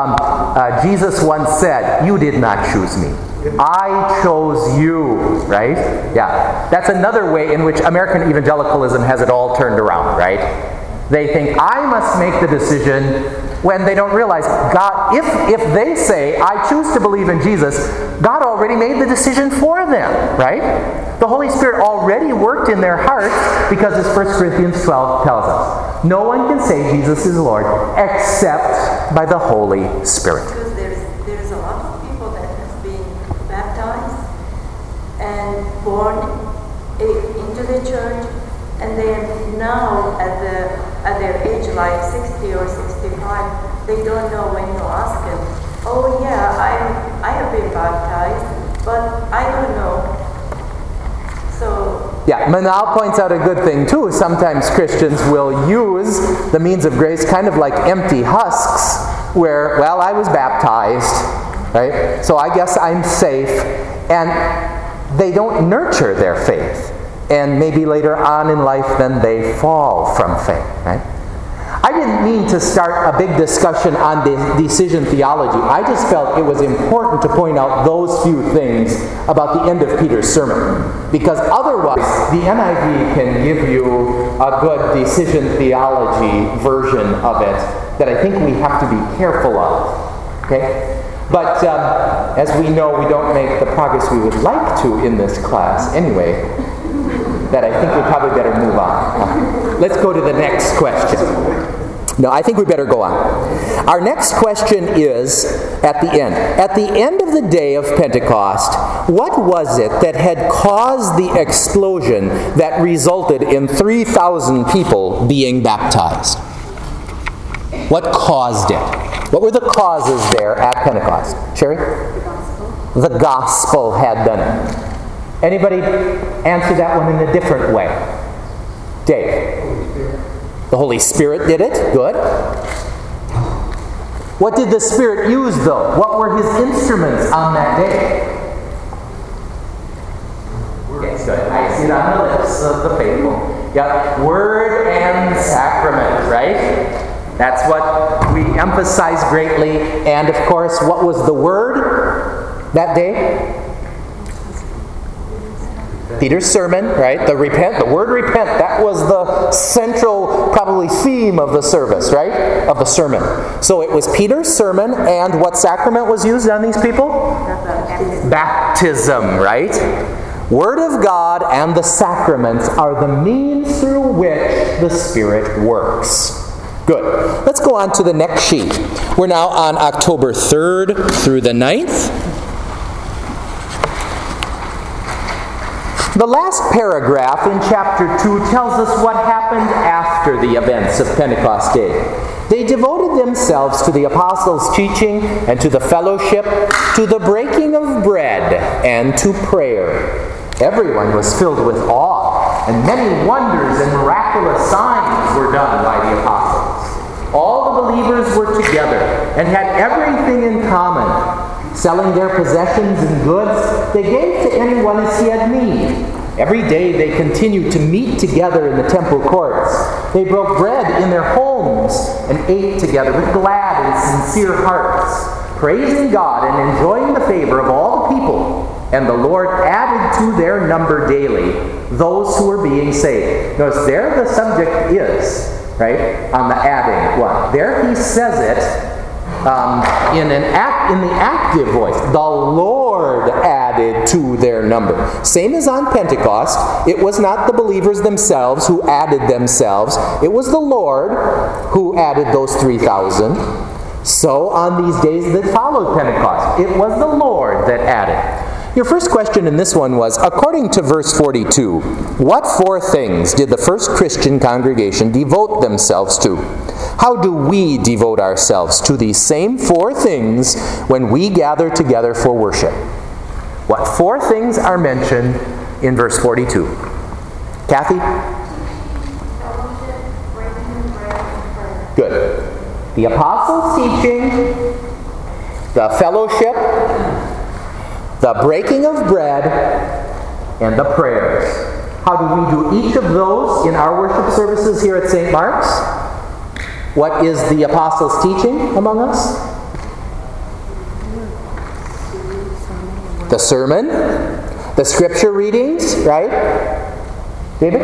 Jesus once said, "You did not choose me. I chose you," right? Yeah. That's another way in which American evangelicalism has it all turned around, right? They think, I must make the decision, when they don't realize, God, if they say, I choose to believe in Jesus, God already made the decision for them, right? The Holy Spirit already worked in their hearts, because as 1 Corinthians 12 tells us, no one can say Jesus is Lord except by the Holy Spirit. Because there's a lot of people that have been baptized and born into the church, and then now at their age, like 60 or 65, they don't know when you ask them, oh yeah, I have been baptized, but I don't know. So... Yeah, Manal points out a good thing too. Sometimes Christians will use the means of grace kind of like empty husks, where, well, I was baptized, right? So I guess I'm safe. And they don't nurture their faith. And maybe later on in life, then they fall from faith, right? I didn't mean to start a big discussion on decision theology. I just felt it was important to point out those few things about the end of Peter's sermon. Because otherwise, the NIV can give you a good decision theology version of it that I think we have to be careful of. Okay? But as we know, we don't make the progress we would like to in this class anyway, that I think we probably better move on. Let's go to the next question. No, I think we better go on. Our next question is at the end. At the end of the day of Pentecost, what was it that had caused the explosion that resulted in 3,000 people being baptized? What caused it? What were the causes there at Pentecost? Sherry? The gospel. The gospel had done it. Anybody answer that one in a different way? Dave? The Holy Spirit did it. Good. What did the Spirit use, though? What were His instruments on that day? Yes, good. I see it on the lips of the faithful. Yep. Word and sacrament, right? That's what we emphasize greatly. And, of course, what was the word that day? Peter's sermon, right? The word repent, that was the central, probably, theme of the service, right? Of the sermon. So it was Peter's sermon, and what sacrament was used on these people? Baptism, right? Word of God and the sacraments are the means through which the Spirit works. Good. Let's go on to the next sheet. We're now on October 3rd through the 9th. The last paragraph in chapter 2 tells us what happened after the events of Pentecost Day. They devoted themselves to the apostles' teaching and to the fellowship, to the breaking of bread, and to prayer. Everyone was filled with awe, and many wonders and miraculous signs were done by the apostles. All the believers were together and had everything in common. Selling their possessions and goods, they gave to anyone as he had need. Every day they continued to meet together in the temple courts. They broke bread in their homes and ate together with glad and sincere hearts, praising God and enjoying the favor of all the people. And the Lord added to their number daily those who were being saved. Notice there the subject is, right, on the adding one. There he says it in the active voice. The Lord added to their number. Same as on Pentecost, it was not the believers themselves who added themselves. It was the Lord who added those 3,000. So on these days that followed Pentecost, it was the Lord that added. Your first question in this one was, according to verse 42, what 4 things did the first Christian congregation devote themselves to? How do we devote ourselves to these same 4 things when we gather together for worship? What 4 things are mentioned in verse 42? Kathy? Good. The apostles' teaching, the fellowship, the breaking of bread, and the prayers. How do we do each of those in our worship services here at St. Mark's? What is the apostles' teaching among us? The sermon, the scripture readings, right? David?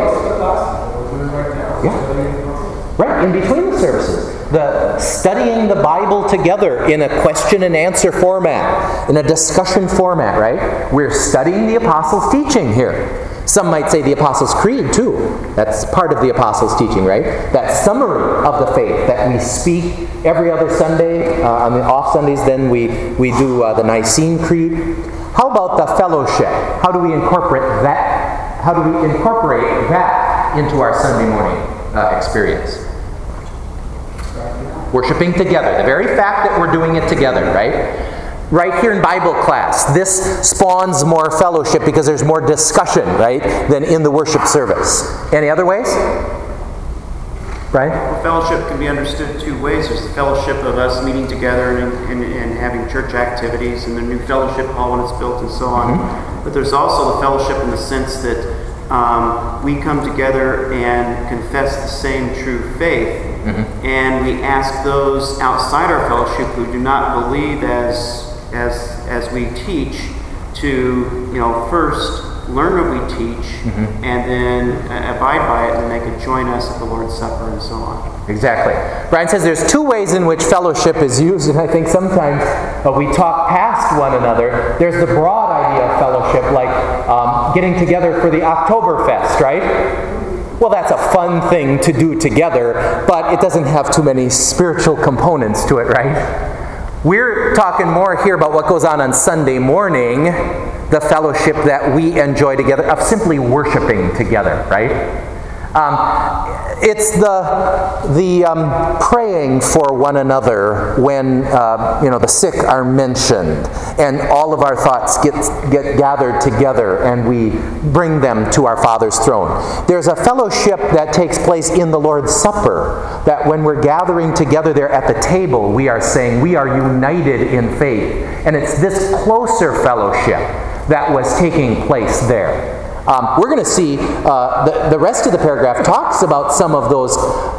Yeah. Right, in between the services. The studying the Bible together in a question and answer format, in a discussion format, right? We're studying the Apostles' teaching here. Some might say the Apostles' Creed, too. That's part of the Apostles' teaching, right? That summary of the faith that we speak every other Sunday. On the off Sundays, then we do the Nicene Creed. How about the fellowship? How do we incorporate that? How do we incorporate that into our Sunday morning experience? Worshiping together. The very fact that we're doing it together, right? Right here in Bible class, this spawns more fellowship because there's more discussion, right, than in the worship service. Any other ways? Right? Well, fellowship can be understood 2 ways. There's the fellowship of us meeting together and having church activities and the new fellowship hall when it's built and so on. Mm-hmm. But there's also the fellowship in the sense that we come together and confess the same true faith. Mm-hmm. And we ask those outside our fellowship who do not believe as we teach to, first learn what we teach, mm-hmm. and then abide by it, and then they can join us at the Lord's Supper and so on. Exactly. Brian says there's 2 ways in which fellowship is used, and I think sometimes we talk past one another. There's the broad idea of fellowship, like getting together for the Oktoberfest, right? Well, that's a fun thing to do together, but it doesn't have too many spiritual components to it, right? We're talking more here about what goes on Sunday morning, the fellowship that we enjoy together, of simply worshiping together, right? It's the praying for one another when the sick are mentioned, and all of our thoughts get gathered together, and we bring them to our Father's throne. There's a fellowship that takes place in the Lord's Supper, that when we're gathering together there at the table, we are saying we are united in faith, and it's this closer fellowship that was taking place there. We're going to see the rest of the paragraph talks about some of those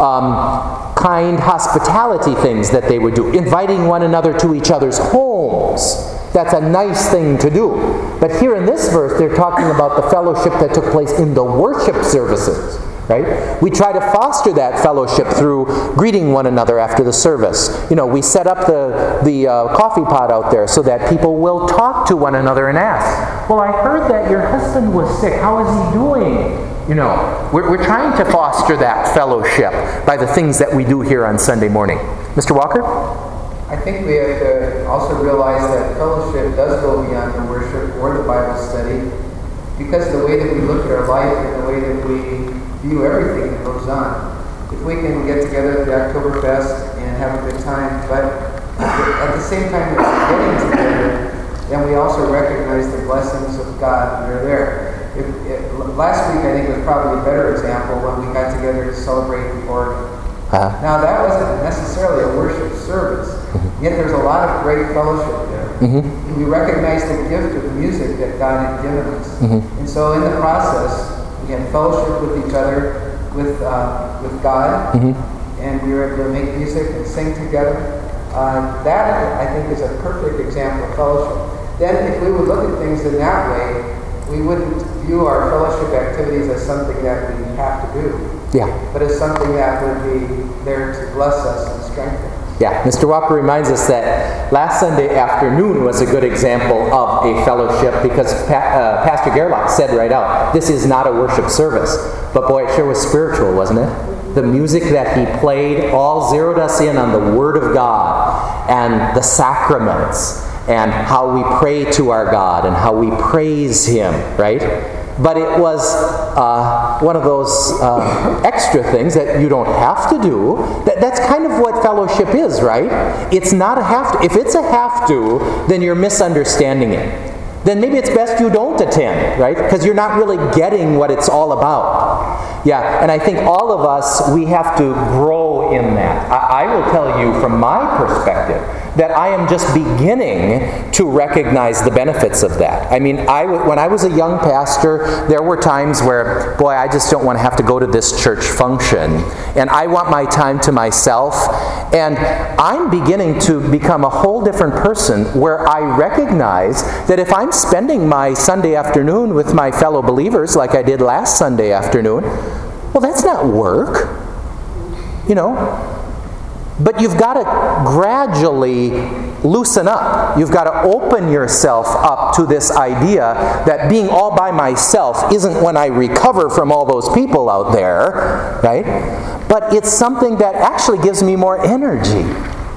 kind hospitality things that they would do, inviting one another to each other's homes. That's a nice thing to do. But here in this verse, they're talking about the fellowship that took place in the worship services. Right? We try to foster that fellowship through greeting one another after the service. We set up the coffee pot out there so that people will talk to one another and ask, well, I heard that your husband was sick. How is he doing? We're trying to foster that fellowship by the things that we do here on Sunday morning. Mr. Walker? I think we have to also realize that fellowship does go beyond the worship or the Bible study, because of the way that we look at our life and the way that we view everything that goes on. If we can get together at the Oktoberfest and have a good time, but at the same time that we're getting together, then we also recognize the blessings of God that are there. Last week, I think, was probably a better example when we got together to celebrate the Lord. Now, that wasn't necessarily a worship service, yet there's a lot of great fellowship there. Mm-hmm. We recognize the gift of music that God had given us. Mm-hmm. And so in the process, we had fellowship with each other, with God, mm-hmm. and we were able to make music and sing together. That, I think, is a perfect example of fellowship. Then if we would look at things in that way, we wouldn't view our fellowship activities as something that we have to do, but as something that would be there to bless us and strengthen us. Yeah, Mr. Walker reminds us that last Sunday afternoon was a good example of a fellowship, because Pastor Gerlach said right out, this is not a worship service. But boy, it sure was spiritual, wasn't it? the music that he played, all zeroed us in on the Word of God and the sacraments and how we pray to our God and how we praise Him, right? But it was one of those extra things that you don't have to do. That's kind of what fellowship is, right? It's not a have to. If it's a have to, then you're misunderstanding it. Then maybe it's best you don't attend, right? Because you're not really getting what it's all about. Yeah, and I think all of us, we have to grow in that. I will tell you from my perspective that I am just beginning to recognize the benefits of that. I mean, when I was a young pastor, there were times where, boy, I just don't want to have to go to this church function. And I want my time to myself. And I'm beginning to become a whole different person where I recognize that if I'm spending my Sunday afternoon with my fellow believers like I did last Sunday afternoon, well, that's not work, you know. But you've got to gradually loosen up. You've got to open yourself up to this idea that being all by myself isn't when I recover from all those people out there, right? But it's something that actually gives me more energy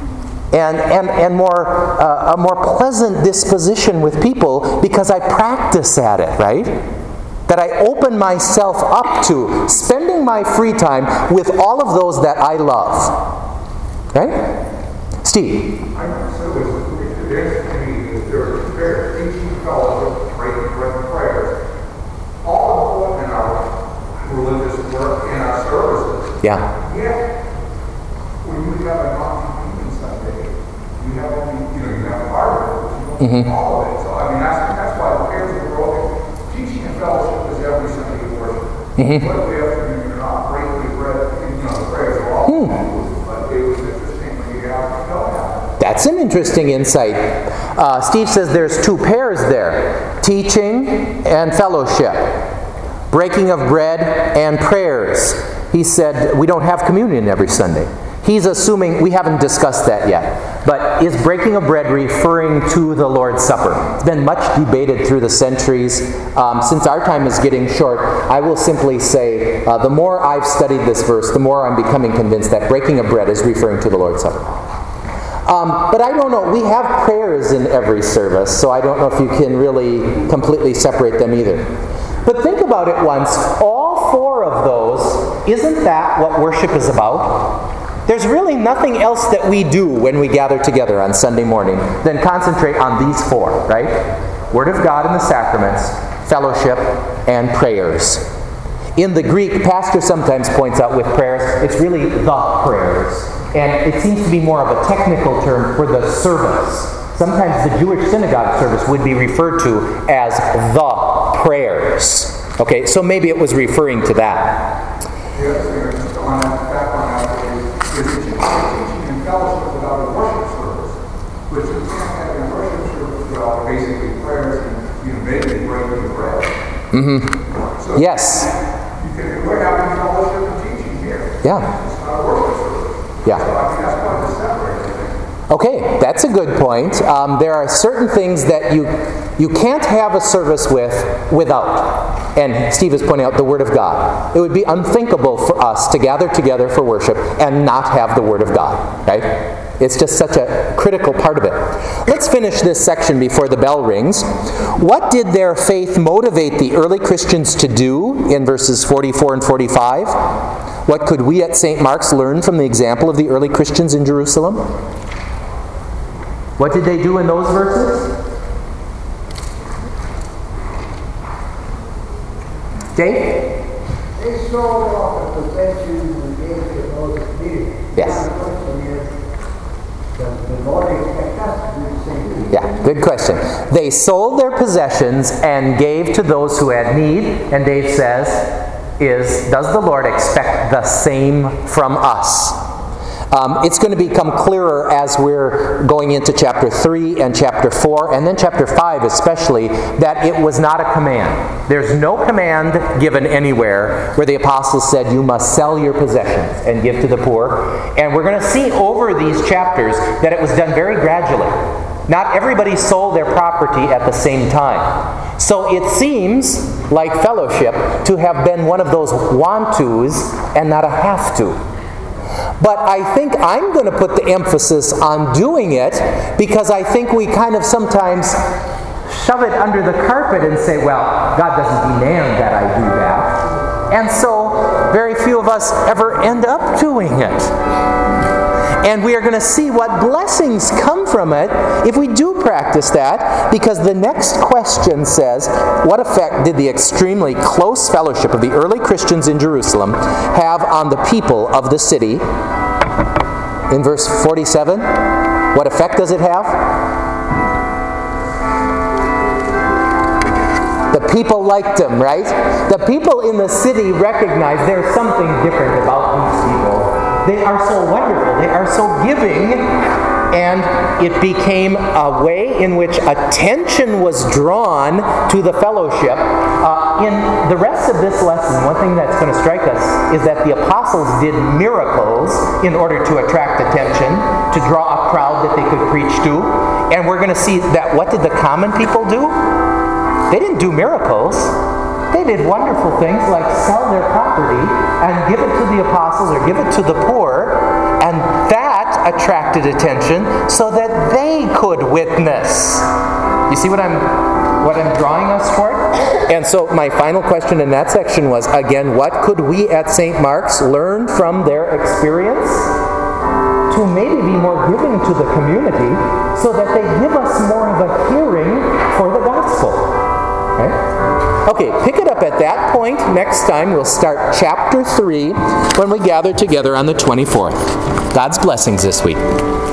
and more a more pleasant disposition with people because I practice at it, right? That I open myself up to spending my free time with all of those that I love. Right? Steve? I know, so it's to me that there are two prayers, teaching, fellowship, prayers, all of them in our religious work and our services. Yeah. Yet, when you have a non-communion Sunday, you have only, you have a Bible, you don't all of it. So, I mean, that's why the prayers are broken. Teaching and fellowship is every Sunday of worship. What we have to do, you're not breaking the bread, the prayers are all but it was interesting when you got to know that. That's an interesting insight. Steve says there's two pairs there. Teaching and fellowship. Breaking of bread and prayers. He said we don't have communion every Sunday. He's assuming, we haven't discussed that yet, but is breaking of bread referring to the Lord's Supper? It's been much debated through the centuries. Since our time is getting short, I will simply say the more I've studied this verse, the more I'm becoming convinced that breaking of bread is referring to the Lord's Supper. But I don't know, we have prayers in every service, so I don't know if you can really completely separate them either. But think about it once, all four of those, isn't that what worship is about? There's really nothing else that we do when we gather together on Sunday morning than concentrate on these four, right? Word of God and the sacraments, fellowship, and prayers. In the Greek, pastor sometimes points out with prayers, it's really the prayers. And it seems to be more of a technical term for the service. Sometimes the Jewish synagogue service would be referred to as the prayers. Okay, so maybe it was referring to that. The other thing on that is teaching and fellowship without a worship service, which you can't have a worship service without basically prayers and maybe breaking the bread. So yes. We're having fellowship and teaching here. Yeah. It's not a worship service. Yeah. So I mean, that's why to separate everything. Okay, that's a good point. There are certain things that you can't have a service without. And Steve is pointing out the Word of God. It would be unthinkable for us to gather together for worship and not have the Word of God, right? It's just such a critical part of it. Let's finish this section before the bell rings. What did their faith motivate the early Christians to do in verses 44 and 45? What could we at St. Mark's learn from the example of the early Christians in Jerusalem? What did they do in those verses? Dave? They sold off the possessions and gave to those that needed. Yes. The question is, does the Lord expect us to do the same thing? Yeah, good question. They sold their possessions and gave to those who had need, and Dave says, does the Lord expect the same from us? It's going to become clearer as we're going into chapter 3 and chapter 4, and then chapter 5 especially, that it was not a command. There's no command given anywhere where the apostles said, you must sell your possessions and give to the poor. And we're going to see over these chapters that it was done very gradually. Not everybody sold their property at the same time. So it seems like fellowship to have been one of those want-tos and not a have-to. But I think I'm going to put the emphasis on doing it because I think we kind of sometimes shove it under the carpet and say, well, God doesn't demand that I do that. And so very few of us ever end up doing it. And we are going to see what blessings come from it if we do practice that, because the next question says, what effect did the extremely close fellowship of the early Christians in Jerusalem have on the people of the city? In verse 47, what effect does it have? The people liked him, right? The people in the city recognized there's something different about these people. They are so wonderful. They are so giving. And it became a way in which attention was drawn to the fellowship. In the rest of this lesson, one thing that's going to strike us is that the apostles did miracles in order to attract attention, to draw a crowd that they could preach to. And we're going to see that what did the common people do? They didn't do miracles. They did wonderful things like sell their property and give it to the apostles or give it to the poor, and that attracted attention so that they could witness. You see what I'm drawing us toward? And so my final question in that section was, again, what could we at St. Mark's learn from their experience to maybe be more giving to the community so that they give us more of a hearing for the gospel? Okay, pick it up at that point. Next time we'll start chapter 3 when we gather together on the 24th. God's blessings this week.